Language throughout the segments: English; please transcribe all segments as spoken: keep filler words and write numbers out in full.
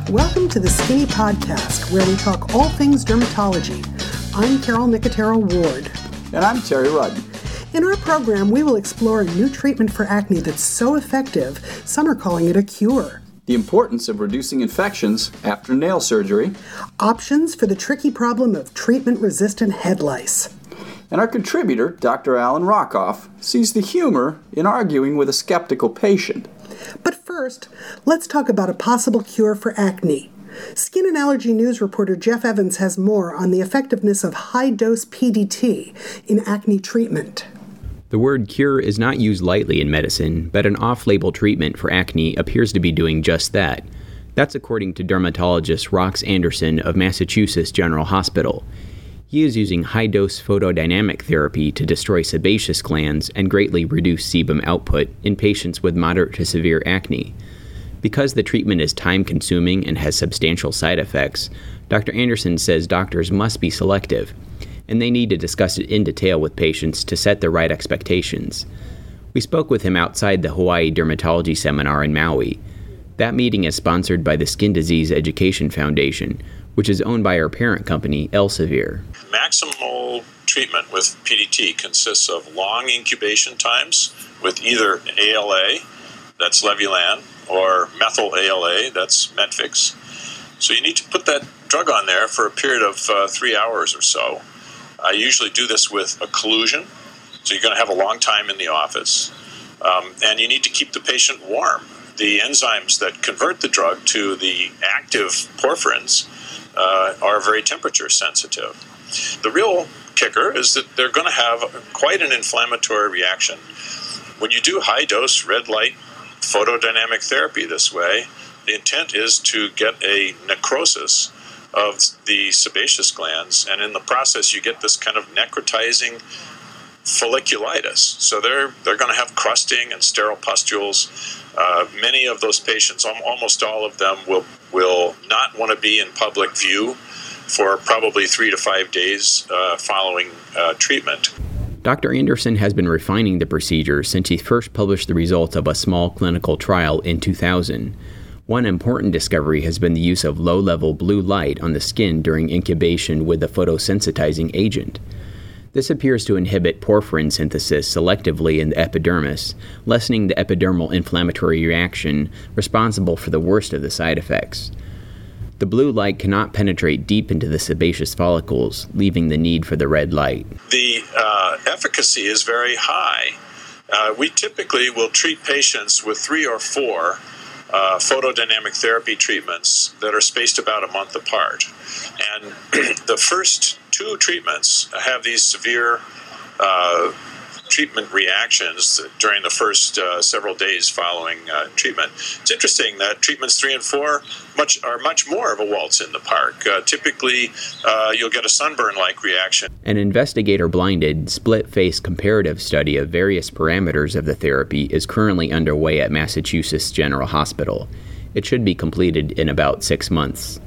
Welcome to the Skinny Podcast, where we talk all things dermatology. I'm Carol Nicotero Ward. And I'm Terry Rudd. In our program, we will explore a new treatment for acne that's so effective, some are calling it a cure. The importance of reducing infections after nail surgery. Options for the tricky problem of treatment-resistant head lice. And our contributor, Doctor Alan Rockoff, sees the humor in arguing with a skeptical patient. But first, let's talk about a possible cure for acne. Skin and Allergy News reporter Jeff Evans has more on the effectiveness of high-dose P D T in acne treatment. The word cure is not used lightly in medicine, but an off-label treatment for acne appears to be doing just that. That's according to dermatologist Rox Anderson of Massachusetts General Hospital. He is using high-dose photodynamic therapy to destroy sebaceous glands and greatly reduce sebum output in patients with moderate to severe acne. Because the treatment is time-consuming and has substantial side effects, Doctor Anderson says doctors must be selective, and they need to discuss it in detail with patients to set the right expectations. We spoke with him outside the Hawaii Dermatology Seminar in Maui. That meeting is sponsored by the Skin Disease Education Foundation, which is owned by our parent company, Elsevier. Maximal treatment with P D T consists of long incubation times with either A L A, that's Levulan, or methyl A L A, that's Medfix. So you need to put that drug on there for a period of uh, three hours or so. I usually do this with occlusion, so you're going to have a long time in the office. Um, and you need to keep the patient warm. The enzymes that convert the drug to the active porphyrins uh, are very temperature sensitive. The real kicker is that they're going to have quite an inflammatory reaction. When you do high-dose red light photodynamic therapy this way, the intent is to get a necrosis of the sebaceous glands, and in the process you get this kind of necrotizing folliculitis. So they're they're going to have crusting and sterile pustules. Uh, many of those patients, almost all of them, will will not want to be in public view for probably three to five days uh, following uh, treatment. Doctor Anderson has been refining the procedure since he first published the results of a small clinical trial in two thousand. One important discovery has been the use of low-level blue light on the skin during incubation with a photosensitizing agent. This appears to inhibit porphyrin synthesis selectively in the epidermis, lessening the epidermal inflammatory reaction responsible for the worst of the side effects. The blue light cannot penetrate deep into the sebaceous follicles, leaving the need for the red light. The uh, efficacy is very high. Uh, we typically will treat patients with three or four uh, photodynamic therapy treatments that are spaced about a month apart. And the first two treatments have these severe uh, treatment reactions during the first uh, several days following uh, treatment. It's interesting that treatments three and four much are much more of a waltz in the park. Uh, typically, uh, you'll get a sunburn-like reaction. An investigator-blinded, split-face comparative study of various parameters of the therapy is currently underway at Massachusetts General Hospital. It should be completed in about six months.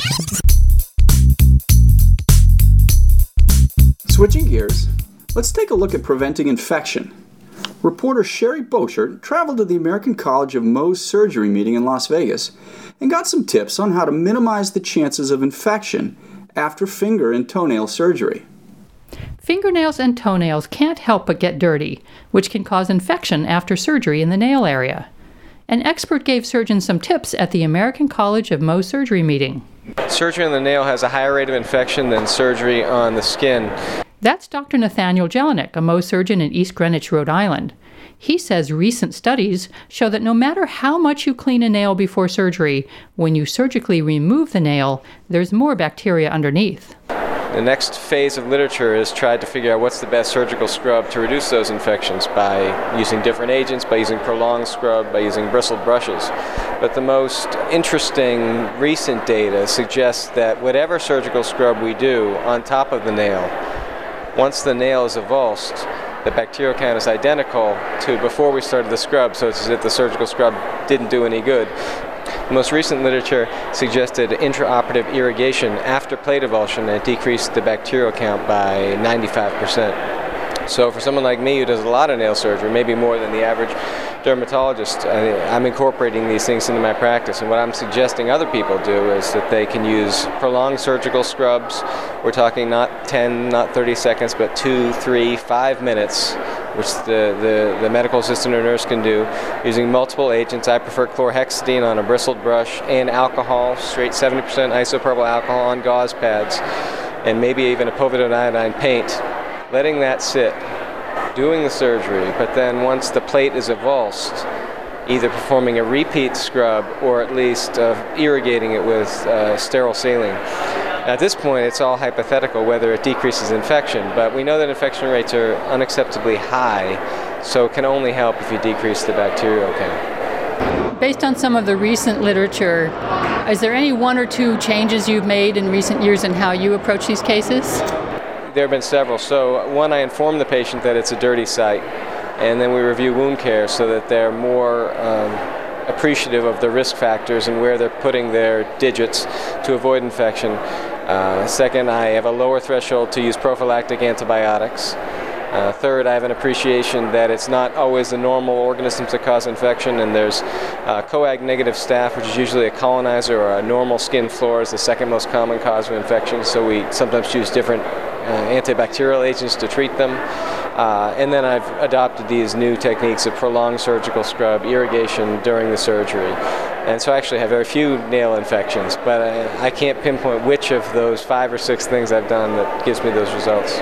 Switching gears, let's take a look at preventing infection. Reporter Sherry Boschert traveled to the American College of Mohs Surgery meeting in Las Vegas and got some tips on how to minimize the chances of infection after finger and toenail surgery. Fingernails and toenails can't help but get dirty, which can cause infection after surgery in the nail area. An expert gave surgeons some tips at the American College of Mohs Surgery meeting. Surgery on the nail has a higher rate of infection than surgery on the skin. That's Doctor Nathaniel Jelinek, a Mohs surgeon in East Greenwich, Rhode Island. He says recent studies show that no matter how much you clean a nail before surgery, when you surgically remove the nail, there's more bacteria underneath. The next phase of literature is tried to figure out what's the best surgical scrub to reduce those infections by using different agents, by using prolonged scrub, by using bristled brushes. But the most interesting recent data suggests that whatever surgical scrub we do on top of the nail, once the nail is avulsed, the bacterial count is identical to before we started the scrub, so it's as if the surgical scrub didn't do any good. The most recent literature suggested intraoperative irrigation after plate avulsion, and it decreased the bacterial count by ninety-five percent. So for someone like me who does a lot of nail surgery, maybe more than the average dermatologist, I'm incorporating these things into my practice. And what I'm suggesting other people do is that they can use prolonged surgical scrubs. We're talking not ten, not thirty seconds, but two, three, five minutes, which the, the, the medical assistant or nurse can do using multiple agents. I prefer chlorhexidine on a bristled brush and alcohol, straight seventy percent isopropyl alcohol on gauze pads, and maybe even a povidone iodine paint. Letting that sit, doing the surgery, but then once the plate is avulsed, either performing a repeat scrub or at least uh, irrigating it with uh, sterile saline. At this point, it's all hypothetical whether it decreases infection, but we know that infection rates are unacceptably high, so it can only help if you decrease the bacterial count. Based on some of the recent literature, is there any one or two changes you've made in recent years in how you approach these cases? There have been several. So one, I inform the patient that it's a dirty site, and then we review wound care so that they're more um, appreciative of the risk factors and where they're putting their digits to avoid infection. Uh, second, I have a lower threshold to use prophylactic antibiotics. Uh, third, I have an appreciation that it's not always the normal organisms that cause infection, and there's uh, coag-negative staph, which is usually a colonizer, or a normal skin flora is the second most common cause of infection, so we sometimes choose different uh, antibacterial agents to treat them. Uh, and then I've adopted these new techniques of prolonged surgical scrub, irrigation during the surgery. And so I actually have very few nail infections, but I, I can't pinpoint which of those five or six things I've done that gives me those results.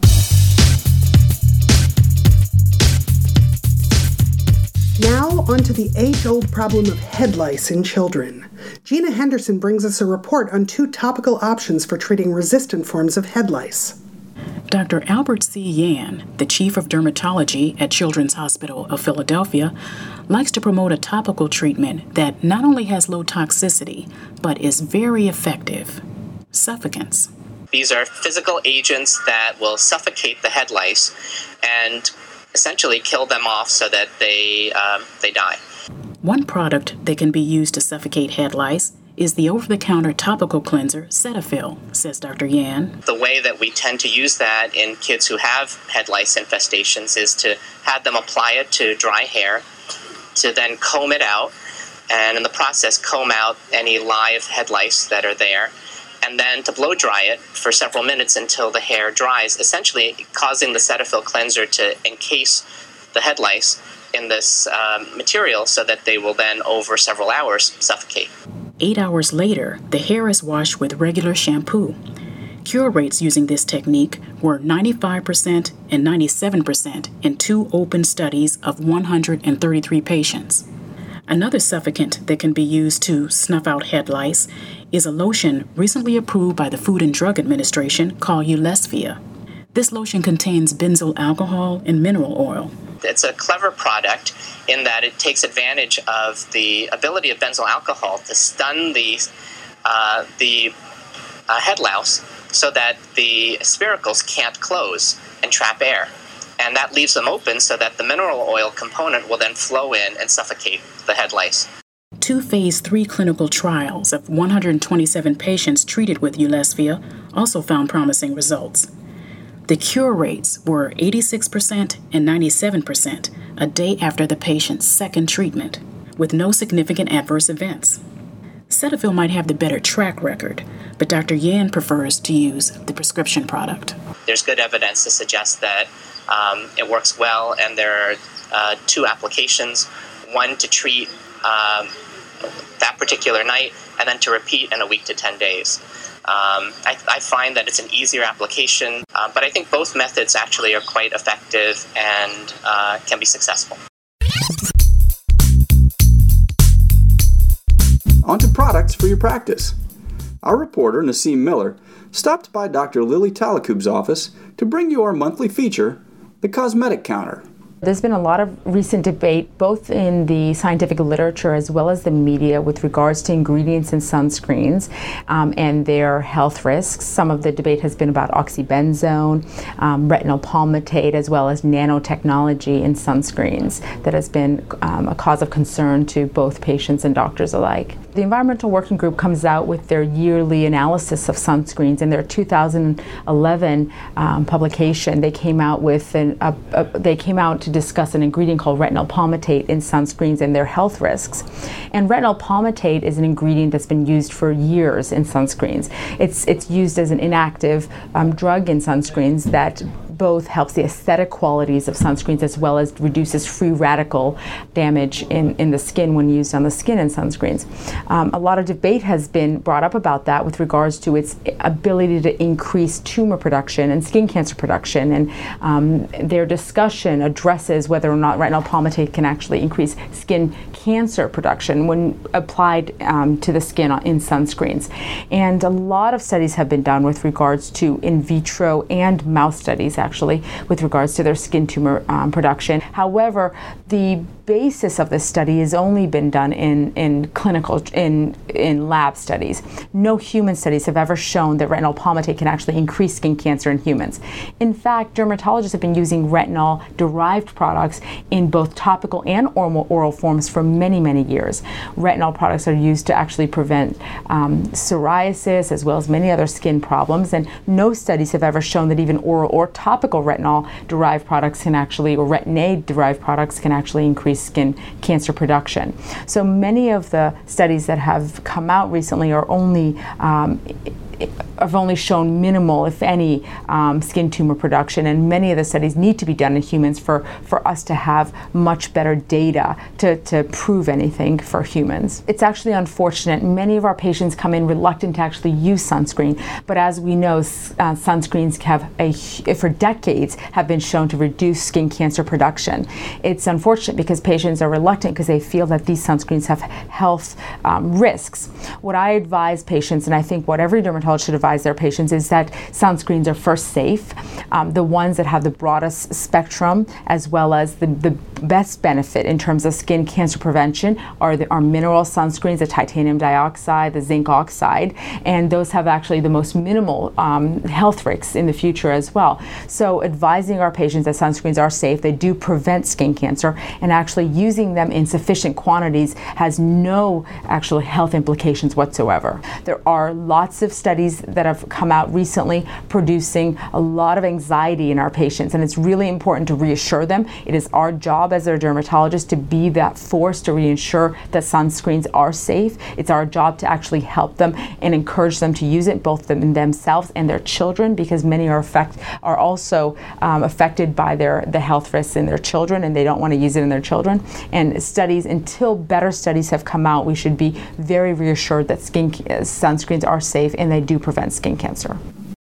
Now, on to the age-old problem of head lice in children. Gina Henderson brings us a report on two topical options for treating resistant forms of head lice. Doctor Albert C. Yan, the chief of dermatology at Children's Hospital of Philadelphia, likes to promote a topical treatment that not only has low toxicity, but is very effective: suffocants. These are physical agents that will suffocate the head lice and essentially kill them off so that they um, they die. One product that can be used to suffocate head lice is the over-the-counter topical cleanser Cetaphil, says Doctor Yan. The way that we tend to use that in kids who have head lice infestations is to have them apply it to dry hair, to then comb it out, and in the process comb out any live head lice that are there, and then to blow dry it for several minutes until the hair dries, essentially causing the Cetaphil cleanser to encase the head lice in this um, material so that they will then, over several hours, suffocate. Eight hours later, the hair is washed with regular shampoo. Cure rates using this technique were ninety-five percent and ninety-seven percent in two open studies of one hundred thirty-three patients. Another suffocant that can be used to snuff out head lice is a lotion recently approved by the Food and Drug Administration called Ulesvia. This lotion contains benzyl alcohol and mineral oil. It's a clever product in that it takes advantage of the ability of benzyl alcohol to stun the, uh, the uh, head louse so that the spiracles can't close and trap air. And that leaves them open so that the mineral oil component will then flow in and suffocate the head lice. Two phase three clinical trials of one hundred twenty-seven patients treated with Ulesvia also found promising results. The cure rates were eighty-six percent and ninety-seven percent a day after the patient's second treatment, with no significant adverse events. Cetaphil might have the better track record, but Doctor Yan prefers to use the prescription product. There's good evidence to suggest that um, it works well, and there are uh, two applications, one to treat um, that particular night, and then to repeat in a week to ten days. Um, I, I find that it's an easier application, uh, but I think both methods actually are quite effective and uh, can be successful. On to products for your practice. Our reporter, Nassim Miller, stopped by Doctor Lily Talakoub's office to bring you our monthly feature, The Cosmetic Counter. There's been a lot of recent debate, both in the scientific literature as well as the media, with regards to ingredients in sunscreens um, and their health risks. Some of the debate has been about oxybenzone, um, retinol palmitate, as well as nanotechnology in sunscreens that has been um, a cause of concern to both patients and doctors alike. The Environmental Working Group comes out with their yearly analysis of sunscreens. In their two thousand eleven um, publication, they came out with an, a, a, they came out to discuss an ingredient called retinol palmitate in sunscreens and their health risks. And retinol palmitate is an ingredient that's been used for years in sunscreens. It's it's used as an inactive um, drug in sunscreens that both helps the aesthetic qualities of sunscreens as well as reduces free radical damage in, in the skin when used on the skin in sunscreens. Um, a lot of debate has been brought up about that with regards to its ability to increase tumor production and skin cancer production, and um, their discussion addresses whether or not retinol palmitate can actually increase skin cancer production when applied um, to the skin in sunscreens. And a lot of studies have been done with regards to in vitro and mouse studies actually with regards to their skin tumor um, production. However, the basis of this study has only been done in, in clinical, in, in lab studies. No human studies have ever shown that retinol palmitate can actually increase skin cancer in humans. In fact, dermatologists have been using retinol-derived products in both topical and oral, oral forms for many, many years. Retinol products are used to actually prevent um, psoriasis as well as many other skin problems, and no studies have ever shown that even oral or topical retinol-derived products can actually, or retin-A-derived products can actually increase skin cancer production. So many of the studies that have come out recently are only um, have only shown minimal, if any, um, skin tumor production, and many of the studies need to be done in humans for, for us to have much better data to, to prove anything for humans. It's actually unfortunate. Many of our patients come in reluctant to actually use sunscreen, but as we know, uh, sunscreens have a, for decades have been shown to reduce skin cancer production. It's unfortunate because patients are reluctant because they feel that these sunscreens have health um, risks. What I advise patients, and I think what every dermatologist should advise their patients, is that sunscreens are first safe. Um, the ones that have the broadest spectrum as well as the, the best benefit in terms of skin cancer prevention are the are mineral sunscreens, the titanium dioxide, the zinc oxide, and those have actually the most minimal um, health risks in the future as well. So advising our patients that sunscreens are safe, they do prevent skin cancer, and actually using them in sufficient quantities has no actual health implications whatsoever. There are lots of studies that have come out recently producing a lot of anxiety in our patients, and it's really important to reassure them. It is our job as their dermatologist to be that force to reassure that sunscreens are safe. It's our job to actually help them and encourage them to use it, both them themselves and their children, because many are affect are also um, affected by their the health risks in their children, and they don't want to use it in their children. And studies, until better studies have come out, we should be very reassured that skin uh, sunscreens are safe and they do prevent skin cancer.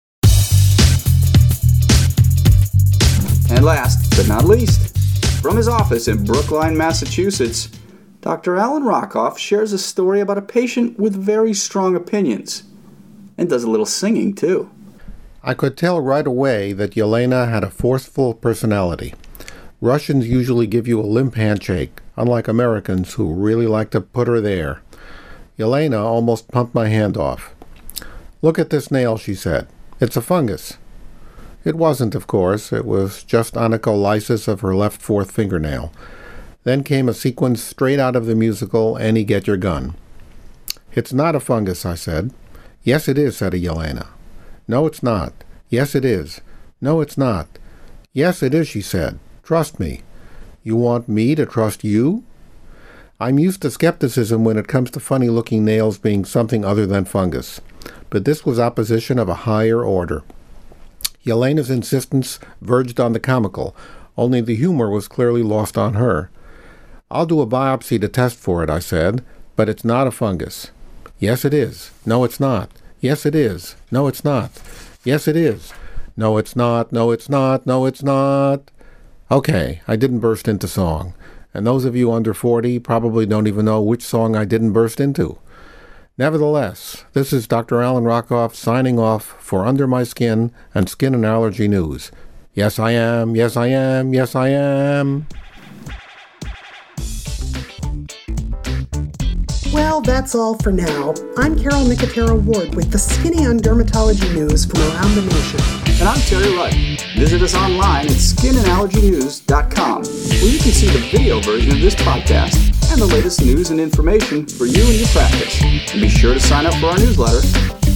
And last but not least, from his office in Brookline, Massachusetts, Doctor Alan Rockoff shares a story about a patient with very strong opinions, and does a little singing too. I could tell right away that Yelena had a forceful personality. Russians usually give you a limp handshake, unlike Americans who really like to put her there. Yelena almost pumped my hand off. "Look at this nail," she said. "It's a fungus." It wasn't, of course. It was just onycholysis of her left fourth fingernail. Then came a sequence straight out of the musical Annie Get Your Gun. "It's not a fungus," I said. "Yes, it is," said Yelena. "No, it's not." "Yes, it is." "No, it's not." "Yes, it is," she said. "Trust me." "You want me to trust you?" I'm used to skepticism when it comes to funny-looking nails being something other than fungus, but this was opposition of a higher order. Yelena's insistence verged on the comical, only the humor was clearly lost on her. "I'll do a biopsy to test for it," I said, "but it's not a fungus." "Yes, it is." "No, it's not." "Yes, it is." "No, it's not." "Yes, it is." "No, it's not." "No, it's not." "No, it's not." Okay, I didn't burst into song. And those of you under forty probably don't even know which song I didn't burst into. Nevertheless, this is Doctor Alan Rockoff signing off for Under My Skin and Skin and Allergy News. Yes, I am. Yes, I am. Yes, I am. Well, that's all for now. I'm Carol Nicotero Ward with the Skinny on Dermatology News from around the nation. And I'm Terry Wright. Visit us online at skin and allergy news dot com, where you can see the video version of this podcast and the latest news and information for you and your practice. And be sure to sign up for our newsletter